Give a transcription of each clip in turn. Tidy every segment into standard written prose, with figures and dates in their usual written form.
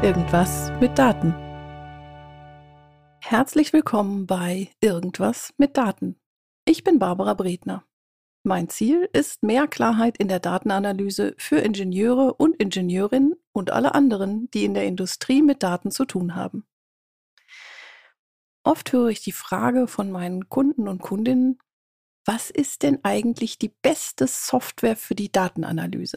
Irgendwas mit Daten. Herzlich willkommen bei Irgendwas mit Daten. Ich bin Barbara Bredner. Mein Ziel ist mehr Klarheit in der Datenanalyse für Ingenieure und Ingenieurinnen und alle anderen, die in der Industrie mit Daten zu tun haben. Oft höre ich die Frage von meinen Kunden und Kundinnen: Was ist denn eigentlich die beste Software für die Datenanalyse?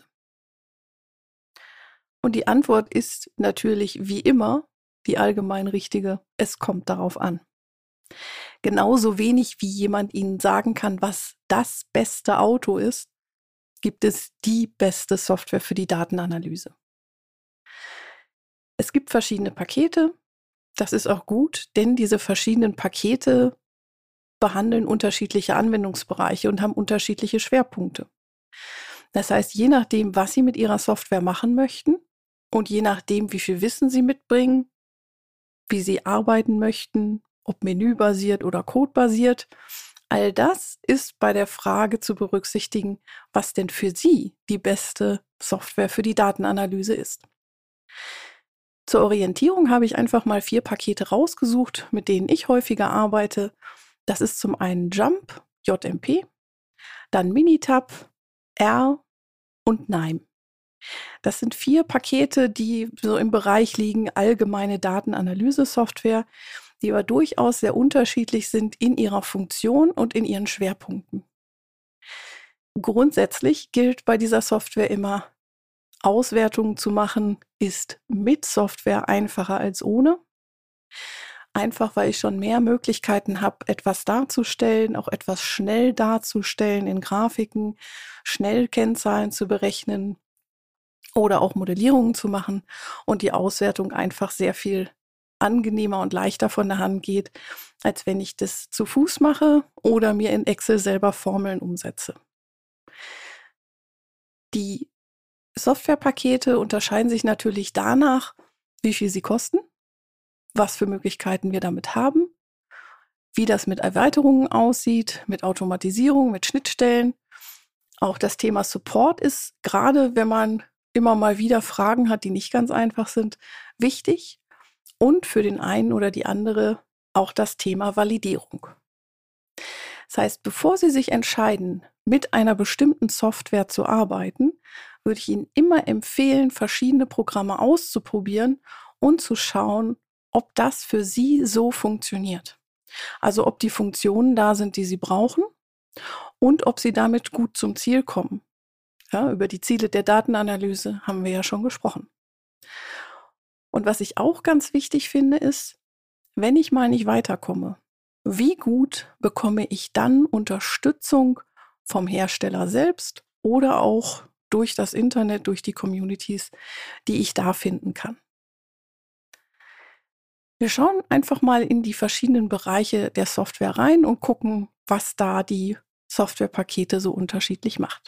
Und die Antwort ist natürlich wie immer die allgemein richtige: Es kommt darauf an. Genauso wenig wie jemand Ihnen sagen kann, was das beste Auto ist, gibt es die beste Software für die Datenanalyse. Es gibt verschiedene Pakete. Das ist auch gut, denn diese verschiedenen Pakete behandeln unterschiedliche Anwendungsbereiche und haben unterschiedliche Schwerpunkte. Das heißt, je nachdem, was Sie mit Ihrer Software machen möchten und je nachdem, wie viel Wissen Sie mitbringen, wie Sie arbeiten möchten, ob menübasiert oder codebasiert, all das ist bei der Frage zu berücksichtigen, was denn für Sie die beste Software für die Datenanalyse ist. Zur Orientierung habe ich einfach mal 4 Pakete rausgesucht, mit denen ich häufiger arbeite. Das ist zum einen JMP, JMP, dann Minitab, R und NIME. Das sind 4 Pakete, die so im Bereich liegen, allgemeine Datenanalyse-Software, die aber durchaus sehr unterschiedlich sind in ihrer Funktion und in ihren Schwerpunkten. Grundsätzlich gilt bei dieser Software immer: Auswertungen zu machen ist mit Software einfacher als ohne. Einfach, weil ich schon mehr Möglichkeiten habe, etwas darzustellen, auch etwas schnell darzustellen in Grafiken, schnell Kennzahlen zu berechnen oder auch Modellierungen zu machen und die Auswertung einfach sehr viel angenehmer und leichter von der Hand geht, als wenn ich das zu Fuß mache oder mir in Excel selber Formeln umsetze. Die Softwarepakete unterscheiden sich natürlich danach, wie viel sie kosten, was für Möglichkeiten wir damit haben, wie das mit Erweiterungen aussieht, mit Automatisierung, mit Schnittstellen. Auch das Thema Support ist, gerade wenn man immer mal wieder Fragen hat, die nicht ganz einfach sind, wichtig. Und für den einen oder die andere auch das Thema Validierung. Das heißt, bevor Sie sich entscheiden, mit einer bestimmten Software zu arbeiten, würde ich Ihnen immer empfehlen, verschiedene Programme auszuprobieren und zu schauen, ob das für Sie so funktioniert. Also ob die Funktionen da sind, die Sie brauchen und ob Sie damit gut zum Ziel kommen. Ja, über die Ziele der Datenanalyse haben wir ja schon gesprochen. Und was ich auch ganz wichtig finde, ist, wenn ich mal nicht weiterkomme, wie gut bekomme ich dann Unterstützung vom Hersteller selbst oder auch durch das Internet, durch die Communities, die ich da finden kann. Wir schauen einfach mal in die verschiedenen Bereiche der Software rein und gucken, was da die Softwarepakete so unterschiedlich macht.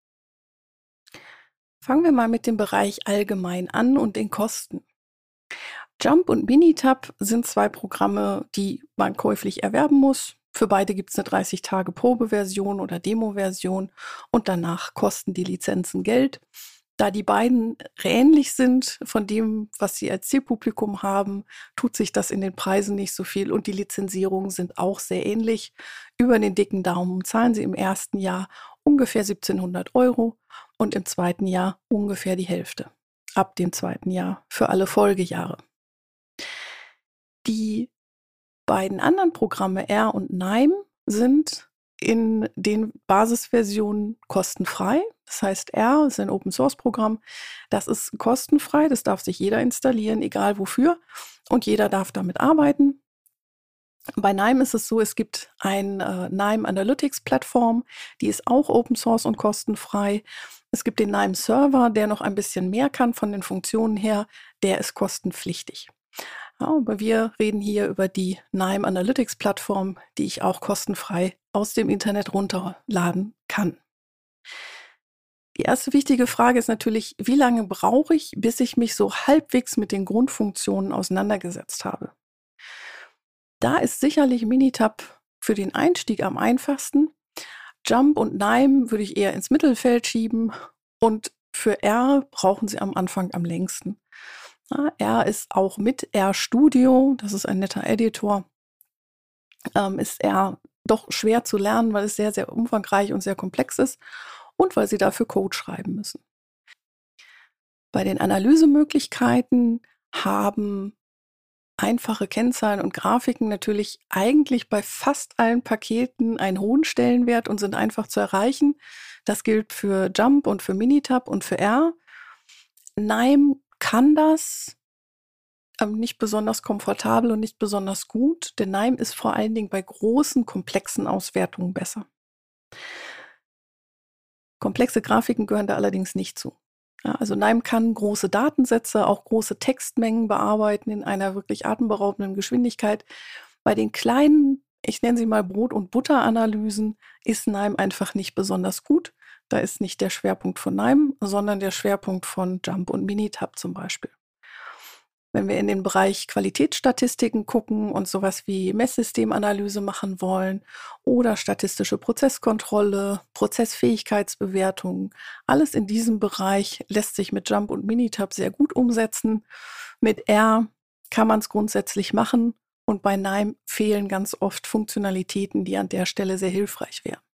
Fangen wir mal mit dem Bereich allgemein an und den Kosten. JMP und Minitab sind 2 Programme, die man käuflich erwerben muss. Für beide gibt es eine 30-Tage-Probeversion oder Demo-Version und danach kosten die Lizenzen Geld. Da die beiden ähnlich sind von dem, was sie als Zielpublikum haben, tut sich das in den Preisen nicht so viel und die Lizenzierungen sind auch sehr ähnlich. Über den dicken Daumen zahlen Sie im ersten Jahr ungefähr 1.700 € und im zweiten Jahr ungefähr die Hälfte. Ab dem zweiten Jahr für alle Folgejahre. Die beiden anderen Programme R und NIME sind in den Basisversionen kostenfrei. Das heißt, R ist ein Open-Source-Programm. Das ist kostenfrei. Das darf sich jeder installieren, egal wofür. Und jeder darf damit arbeiten. Bei NIME ist es so, es gibt eine NIME Analytics-Plattform. Die ist auch Open-Source und kostenfrei. Es gibt den NIME Server, der noch ein bisschen mehr kann von den Funktionen her. Der ist kostenpflichtig. Ja, aber wir reden hier über die NIME Analytics Plattform, die ich auch kostenfrei aus dem Internet runterladen kann. Die erste wichtige Frage ist natürlich, wie lange brauche ich, bis ich mich so halbwegs mit den Grundfunktionen auseinandergesetzt habe? Da ist sicherlich Minitab für den Einstieg am einfachsten. JMP und NIME würde ich eher ins Mittelfeld schieben und für R brauchen Sie am Anfang am längsten. Ja, R ist auch mit RStudio, das ist ein netter Editor, ist R doch schwer zu lernen, weil es sehr, sehr umfangreich und sehr komplex ist und weil Sie dafür Code schreiben müssen. Bei den Analysemöglichkeiten haben einfache Kennzahlen und Grafiken natürlich eigentlich bei fast allen Paketen einen hohen Stellenwert und sind einfach zu erreichen. Das gilt für Jump und für Minitab und für R. Nime kann das, nicht besonders komfortabel und nicht besonders gut, denn Nime ist vor allen Dingen bei großen, komplexen Auswertungen besser. Komplexe Grafiken gehören da allerdings nicht zu. Ja, also Nime kann große Datensätze, auch große Textmengen bearbeiten in einer wirklich atemberaubenden Geschwindigkeit. Bei den kleinen, ich nenne sie mal Brot- und Butteranalysen, ist Nime einfach nicht besonders gut. Da ist nicht der Schwerpunkt von Nime, sondern der Schwerpunkt von Jump und Minitab zum Beispiel. Wenn wir in den Bereich Qualitätsstatistiken gucken und sowas wie Messsystemanalyse machen wollen oder statistische Prozesskontrolle, Prozessfähigkeitsbewertung, alles in diesem Bereich lässt sich mit Jump und Minitab sehr gut umsetzen. Mit R kann man es grundsätzlich machen und bei Nime fehlen ganz oft Funktionalitäten, die an der Stelle sehr hilfreich wären.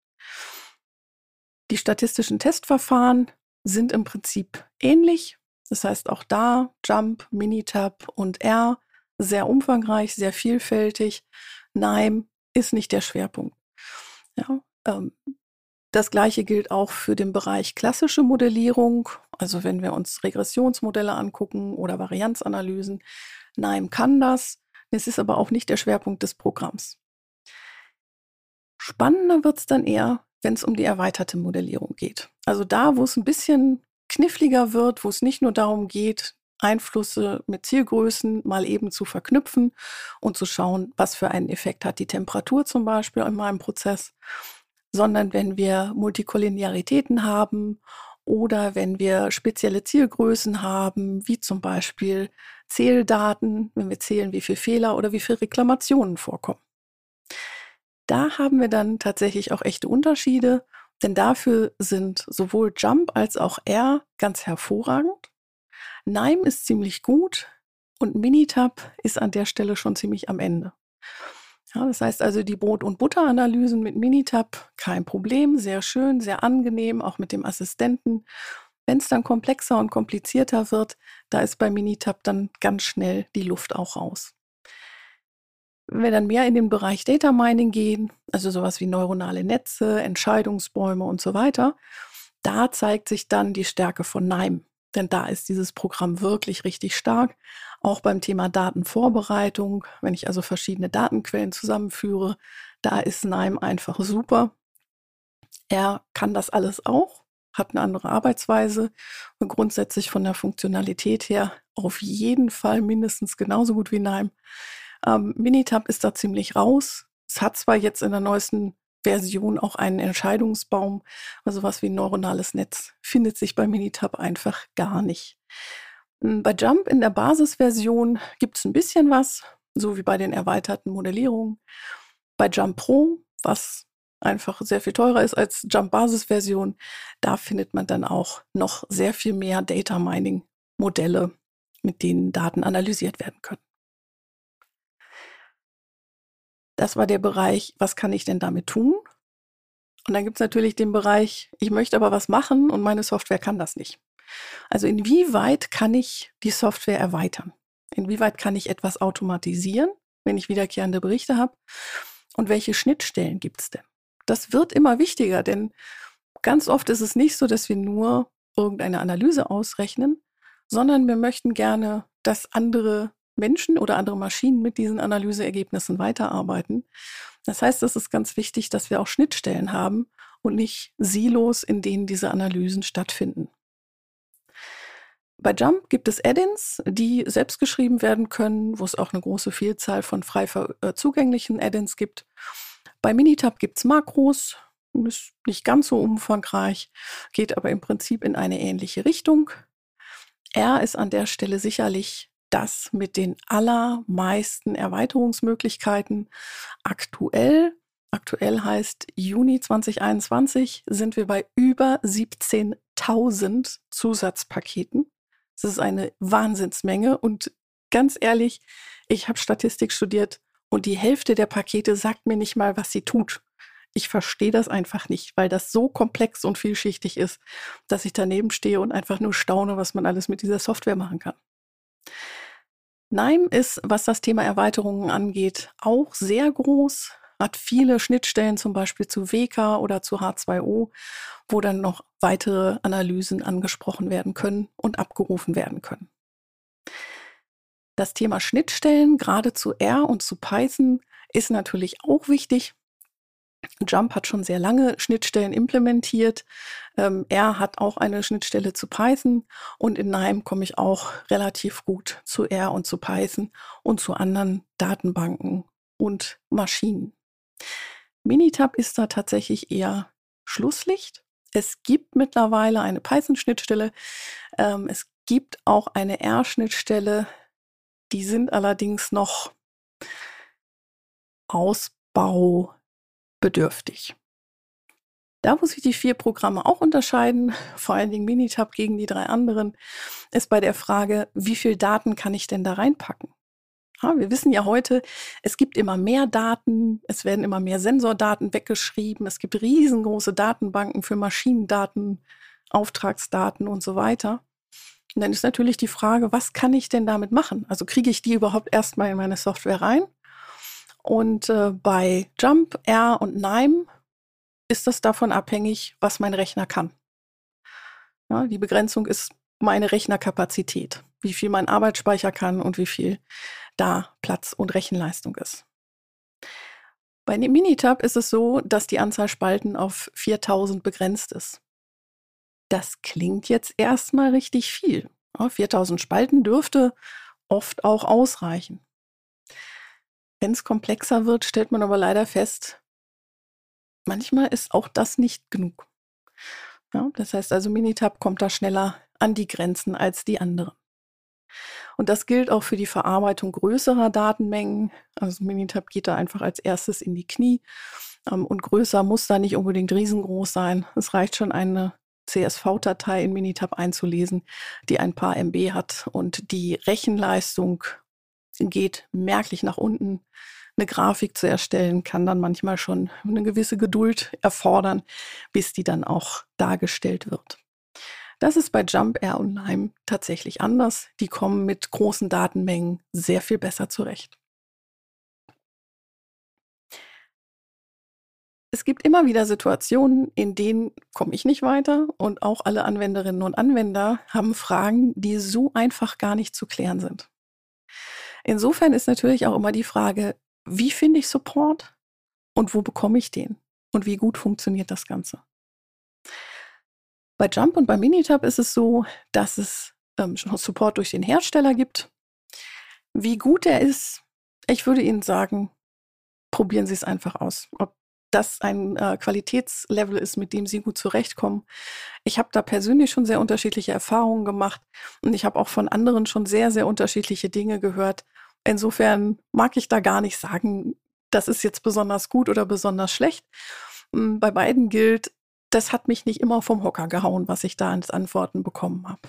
Die statistischen Testverfahren sind im Prinzip ähnlich. Das heißt auch da Jump, Minitab und R sehr umfangreich, sehr vielfältig. Nime ist nicht der Schwerpunkt. Ja, das Gleiche gilt auch für den Bereich klassische Modellierung. Also wenn wir uns Regressionsmodelle angucken oder Varianzanalysen. Nime kann das. Es ist aber auch nicht der Schwerpunkt des Programms. Spannender wird es dann eher, wenn es um die erweiterte Modellierung geht. Also da, wo es ein bisschen kniffliger wird, wo es nicht nur darum geht, Einflüsse mit Zielgrößen mal eben zu verknüpfen und zu schauen, was für einen Effekt hat die Temperatur zum Beispiel in meinem Prozess, sondern wenn wir Multikollinearitäten haben oder wenn wir spezielle Zielgrößen haben, wie zum Beispiel Zähldaten, wenn wir zählen, wie viele Fehler oder wie viele Reklamationen vorkommen. Da haben wir dann tatsächlich auch echte Unterschiede, denn dafür sind sowohl Jump als auch R ganz hervorragend. Nime ist ziemlich gut und Minitab ist an der Stelle schon ziemlich am Ende. Ja, das heißt also, die Brot- und Butteranalysen mit Minitab, kein Problem, sehr schön, sehr angenehm, auch mit dem Assistenten. Wenn es dann komplexer und komplizierter wird, da ist bei Minitab dann ganz schnell die Luft auch raus. Wenn wir dann mehr in den Bereich Data Mining gehen, also sowas wie neuronale Netze, Entscheidungsbäume und so weiter, da zeigt sich dann die Stärke von Nime. Denn da ist dieses Programm wirklich richtig stark. Auch beim Thema Datenvorbereitung, wenn ich also verschiedene Datenquellen zusammenführe, da ist Nime einfach super. Er kann das alles auch, hat eine andere Arbeitsweise und grundsätzlich von der Funktionalität her auf jeden Fall mindestens genauso gut wie Nime. Minitab ist da ziemlich raus. Es hat zwar jetzt in der neuesten Version auch einen Entscheidungsbaum, also was wie ein neuronales Netz findet sich bei Minitab einfach gar nicht. Bei Jump in der Basisversion gibt es ein bisschen was, so wie bei den erweiterten Modellierungen. Bei Jump Pro, was einfach sehr viel teurer ist als Jump Basisversion, da findet man dann auch noch sehr viel mehr Data Mining Modelle, mit denen Daten analysiert werden können. Das war der Bereich, was kann ich denn damit tun? Und dann gibt es natürlich den Bereich, ich möchte aber was machen und meine Software kann das nicht. Also inwieweit kann ich die Software erweitern? Inwieweit kann ich etwas automatisieren, wenn ich wiederkehrende Berichte habe? Und welche Schnittstellen gibt es denn? Das wird immer wichtiger, denn ganz oft ist es nicht so, dass wir nur irgendeine Analyse ausrechnen, sondern wir möchten gerne, dass andere Menschen oder andere Maschinen mit diesen Analyseergebnissen weiterarbeiten. Das heißt, es ist ganz wichtig, dass wir auch Schnittstellen haben und nicht Silos, in denen diese Analysen stattfinden. Bei Jump gibt es Add-ins, die selbst geschrieben werden können, wo es auch eine große Vielzahl von frei zugänglichen Add-ins gibt. Bei Minitab gibt es Makros, ist nicht ganz so umfangreich, geht aber im Prinzip in eine ähnliche Richtung. R ist an der Stelle sicherlich das mit den allermeisten Erweiterungsmöglichkeiten. Aktuell heißt Juni 2021, sind wir bei über 17.000 Zusatzpaketen. Es ist eine Wahnsinnsmenge und ganz ehrlich, ich habe Statistik studiert und die Hälfte der Pakete sagt mir nicht mal, was sie tut. Ich verstehe das einfach nicht, weil das so komplex und vielschichtig ist, dass ich daneben stehe und einfach nur staune, was man alles mit dieser Software machen kann. Nime ist, was das Thema Erweiterungen angeht, auch sehr groß, hat viele Schnittstellen, zum Beispiel zu WK oder zu H2O, wo dann noch weitere Analysen angesprochen werden können und abgerufen werden können. Das Thema Schnittstellen, gerade zu R und zu Python, ist natürlich auch wichtig. Jump hat schon sehr lange Schnittstellen implementiert. R hat auch eine Schnittstelle zu Python und in Nime komme ich auch relativ gut zu R und zu Python und zu anderen Datenbanken und Maschinen. Minitab ist da tatsächlich eher Schlusslicht. Es gibt mittlerweile eine Python-Schnittstelle. Es gibt auch eine R-Schnittstelle. Die sind allerdings noch ausbaubedürftig. Da, wo sich die 4 Programme auch unterscheiden, vor allen Dingen Minitab gegen die 3 anderen, ist bei der Frage, wie viel Daten kann ich denn da reinpacken? Ja, wir wissen ja heute, es gibt immer mehr Daten, es werden immer mehr Sensordaten weggeschrieben, es gibt riesengroße Datenbanken für Maschinendaten, Auftragsdaten und so weiter. Und dann ist natürlich die Frage, was kann ich denn damit machen? Also kriege ich die überhaupt erstmal in meine Software rein? Und bei Jump, R und Nime ist das davon abhängig, was mein Rechner kann. Ja, die Begrenzung ist meine Rechnerkapazität, wie viel mein Arbeitsspeicher kann und wie viel da Platz und Rechenleistung ist. Bei dem Minitab ist es so, dass die Anzahl Spalten auf 4000 begrenzt ist. Das klingt jetzt erstmal richtig viel. Ja, 4000 Spalten dürfte oft auch ausreichen. Wenn es komplexer wird, stellt man aber leider fest, manchmal ist auch das nicht genug. Ja, das heißt also, Minitab kommt da schneller an die Grenzen als die anderen. Und das gilt auch für die Verarbeitung größerer Datenmengen. Also Minitab geht da einfach als erstes in die Knie. Und größer muss da nicht unbedingt riesengroß sein. Es reicht schon, eine CSV-Datei in Minitab einzulesen, die ein paar MB hat. Und die Rechenleistung geht merklich nach unten. Eine Grafik zu erstellen kann dann manchmal schon eine gewisse Geduld erfordern, bis die dann auch dargestellt wird. Das ist bei Jump, R und Nime tatsächlich anders. Die kommen mit großen Datenmengen sehr viel besser zurecht. Es gibt immer wieder Situationen, in denen komme ich nicht weiter und auch alle Anwenderinnen und Anwender haben Fragen, die so einfach gar nicht zu klären sind. Insofern ist natürlich auch immer die Frage, wie finde ich Support und wo bekomme ich den und wie gut funktioniert das Ganze? Bei Jump und bei Minitab ist es so, dass es Support durch den Hersteller gibt. Wie gut er ist, ich würde Ihnen sagen, probieren Sie es einfach aus. Ob das ein Qualitätslevel ist, mit dem Sie gut zurechtkommen. Ich habe da persönlich schon sehr unterschiedliche Erfahrungen gemacht und ich habe auch von anderen schon sehr, sehr unterschiedliche Dinge gehört. Insofern mag ich da gar nicht sagen, das ist jetzt besonders gut oder besonders schlecht. Bei beiden gilt, das hat mich nicht immer vom Hocker gehauen, was ich da als Antworten bekommen habe.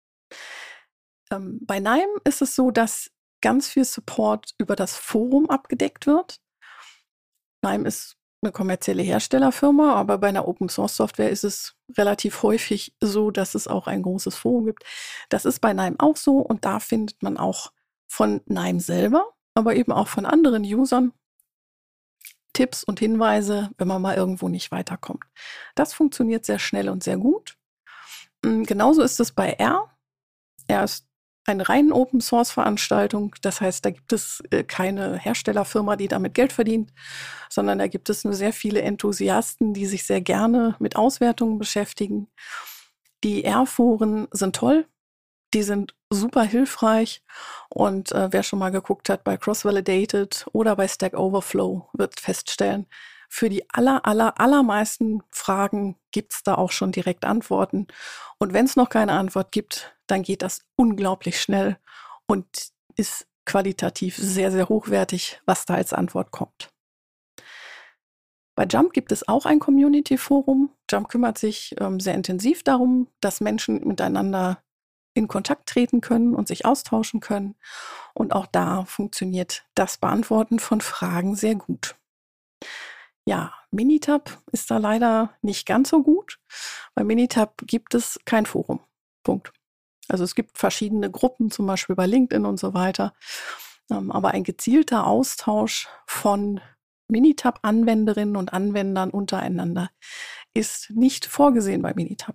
Bei Nime ist es so, dass ganz viel Support über das Forum abgedeckt wird. Nime ist eine kommerzielle Herstellerfirma, aber bei einer Open-Source-Software ist es relativ häufig so, dass es auch ein großes Forum gibt. Das ist bei Nime auch so und da findet man auch von Nime selber, aber eben auch von anderen Usern Tipps und Hinweise, wenn man mal irgendwo nicht weiterkommt. Das funktioniert sehr schnell und sehr gut. Genauso ist es bei R. R ist eine rein Open-Source-Veranstaltung. Das heißt, da gibt es keine Herstellerfirma, die damit Geld verdient, sondern da gibt es nur sehr viele Enthusiasten, die sich sehr gerne mit Auswertungen beschäftigen. Die R-Foren sind toll. Die sind super hilfreich und wer schon mal geguckt hat bei Cross-Validated oder bei Stack Overflow, wird feststellen, für die allermeisten Fragen gibt es da auch schon direkt Antworten. Und wenn es noch keine Antwort gibt, dann geht das unglaublich schnell und ist qualitativ sehr, sehr hochwertig, was da als Antwort kommt. Bei Jump gibt es auch ein Community-Forum. Jump kümmert sich sehr intensiv darum, dass Menschen miteinander in Kontakt treten können und sich austauschen können. Und auch da funktioniert das Beantworten von Fragen sehr gut. Ja, Minitab ist da leider nicht ganz so gut. Bei Minitab gibt es kein Forum. Punkt. Also es gibt verschiedene Gruppen, zum Beispiel bei LinkedIn und so weiter. Aber ein gezielter Austausch von Minitab-Anwenderinnen und Anwendern untereinander ist nicht vorgesehen bei Minitab.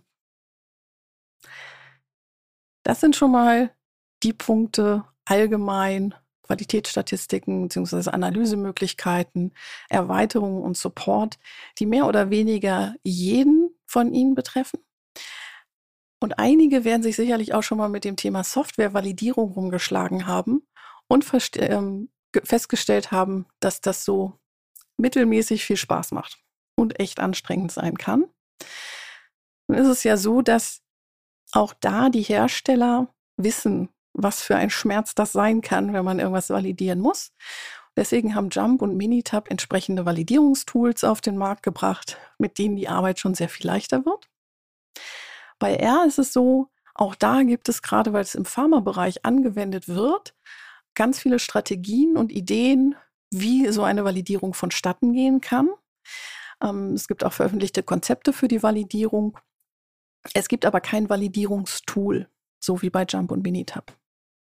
Das sind schon mal die Punkte allgemein, Qualitätsstatistiken bzw. Analysemöglichkeiten, Erweiterungen und Support, die mehr oder weniger jeden von Ihnen betreffen. Und einige werden sich sicherlich auch schon mal mit dem Thema Softwarevalidierung rumgeschlagen haben und festgestellt haben, dass das so mittelmäßig viel Spaß macht und echt anstrengend sein kann. Nun ist es ja so, dass auch da die Hersteller wissen, was für ein Schmerz das sein kann, wenn man irgendwas validieren muss. Deswegen haben Jump und Minitab entsprechende Validierungstools auf den Markt gebracht, mit denen die Arbeit schon sehr viel leichter wird. Bei R ist es so, auch da gibt es gerade, weil es im Pharmabereich angewendet wird, ganz viele Strategien und Ideen, wie so eine Validierung vonstatten gehen kann. Es gibt auch veröffentlichte Konzepte für die Validierung. Es gibt aber kein Validierungstool, so wie bei Jump und Minitab.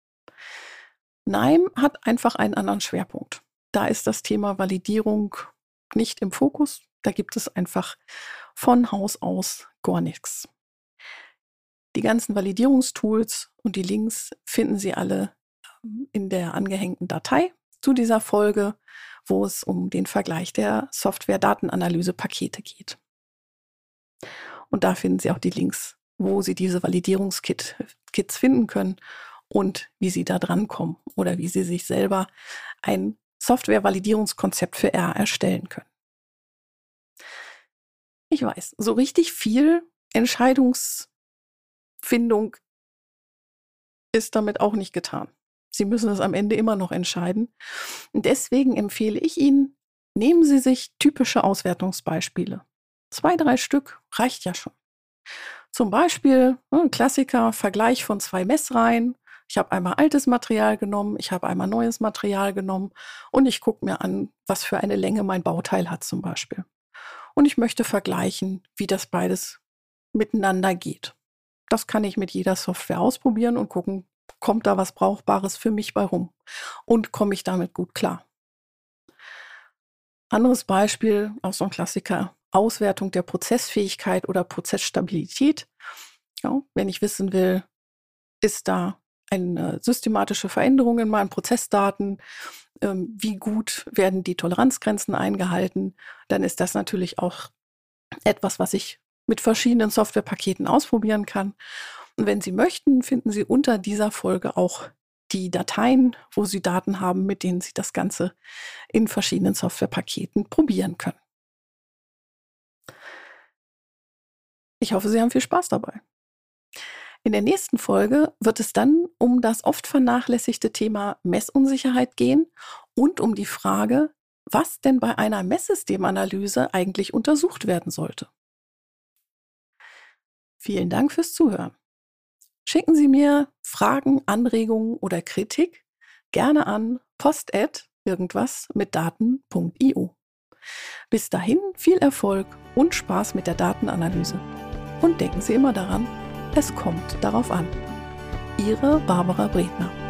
NIME hat einfach einen anderen Schwerpunkt. Da ist das Thema Validierung nicht im Fokus. Da gibt es einfach von Haus aus gar nichts. Die ganzen Validierungstools und die Links finden Sie alle in der angehängten Datei zu dieser Folge, wo es um den Vergleich der Software-Datenanalyse-Pakete geht. Und da finden Sie auch die Links, wo Sie diese Validierungskits finden können und wie Sie da drankommen oder wie Sie sich selber ein Software-Validierungskonzept für R erstellen können. Ich weiß, so richtig viel Entscheidungsfindung ist damit auch nicht getan. Sie müssen es am Ende immer noch entscheiden. Und deswegen empfehle ich Ihnen, nehmen Sie sich typische Auswertungsbeispiele. 2, 3 Stück reicht ja schon. Zum Beispiel ein Klassiker, Vergleich von 2 Messreihen. Ich habe einmal altes Material genommen, ich habe einmal neues Material genommen und ich gucke mir an, was für eine Länge mein Bauteil hat zum Beispiel. Und ich möchte vergleichen, wie das beides miteinander geht. Das kann ich mit jeder Software ausprobieren und gucken, kommt da was Brauchbares für mich bei rum und komme ich damit gut klar. Anderes Beispiel, auch so ein Klassiker, Auswertung der Prozessfähigkeit oder Prozessstabilität. Ja, wenn ich wissen will, ist da eine systematische Veränderung in meinen Prozessdaten, wie gut werden die Toleranzgrenzen eingehalten, dann ist das natürlich auch etwas, was ich mit verschiedenen Softwarepaketen ausprobieren kann. Und wenn Sie möchten, finden Sie unter dieser Folge auch die Dateien, wo Sie Daten haben, mit denen Sie das Ganze in verschiedenen Softwarepaketen probieren können. Ich hoffe, Sie haben viel Spaß dabei. In der nächsten Folge wird es dann um das oft vernachlässigte Thema Messunsicherheit gehen und um die Frage, was denn bei einer Messsystemanalyse eigentlich untersucht werden sollte. Vielen Dank fürs Zuhören. Schicken Sie mir Fragen, Anregungen oder Kritik gerne an post@irgendwasmitdaten.io. Bis dahin viel Erfolg und Spaß mit der Datenanalyse. Und denken Sie immer daran, es kommt darauf an. Ihre Barbara Bredner.